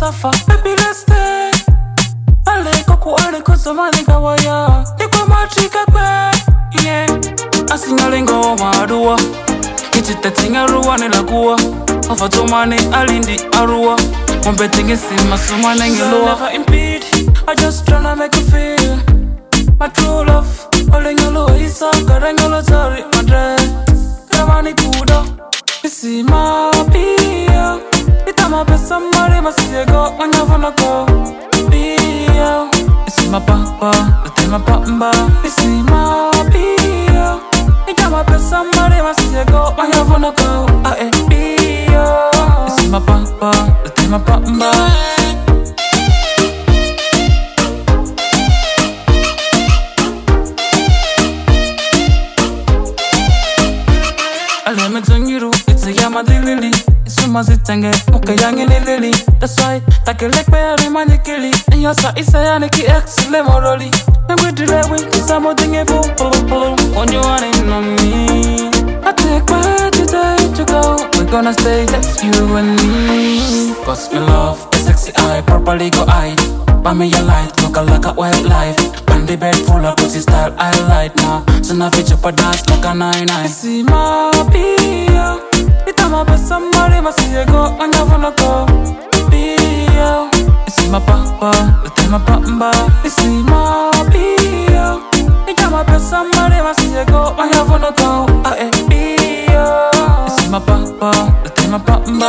suffer, baby let's stay. Ale koku ale kusomani kawaya, nikwa matrika kwe, yeah. Asingalengo maadua, ichitetinga ruwa nilakuwa. Afatomani alindi arua, mwambetingi sima sumane ngiluwa. Never impede, I just tryna make you feel my true love. Olengalo isa, karengalo tari madre. Kramani kuda, isi mapia. Itama pesa mari masiego, manyavana ko. Pia, isi mapapa, ite mapamba. Isi mapia. Itama pesa mari masiego, manyavana ko. Ae, pia. Isi mapapa, ite mapamba. Aleme zangiru, it's a yamadilili. Isuma zitenge, muka yangi lili. That's why, takelek pe arimani kili. And yosa isa yaniki excellent morally. And we delay with this amoting evo. On you wanting on me. I take my today to go. We're gonna stay, just you and me. Cause me love, the sexy eye, properly go eye. Buy me your light, look like a wildlife. And the bed full of pussy style I like now. So now fit up a dance like a 9-9. See my pia. Itama pesa mari masiego, manyavana ko. Pia. Isi my papa, ite my pamba. Isi my pia. Itama pesa mari masiego, manyavana ko. Ae pia. Isi my papa, ite my pamba.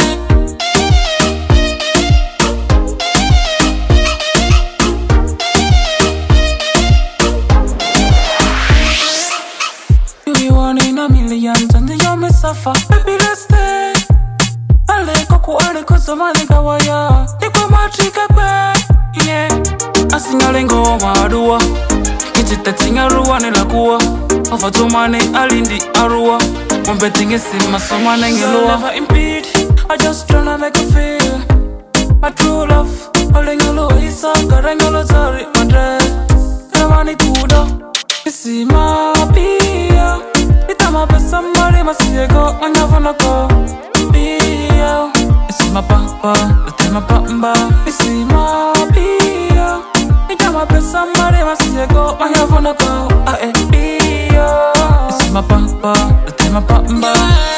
One in a million, and you me suffer, baby let's stay. Ale koku ale kusomani kawaya, nikwa matrika kwe, yeah. Asingalengo maadua, ichitetinga ruwa nilakuwa. Afatomani alindi arua, mwambetingi sima sumane ngiluwa. Never impede, I just tryna make you feel my true love. Olengalo isa, karengalo tari madre. Kramani kuda, isi mapia. Itama pesa mari masiego, manyavana ko. Pia, isi mapapa, ite mapamba. Isi mapia. Itama pesa mari masiego, manyavana ko. Ae, pia. Isi mapapa, ite mapamba.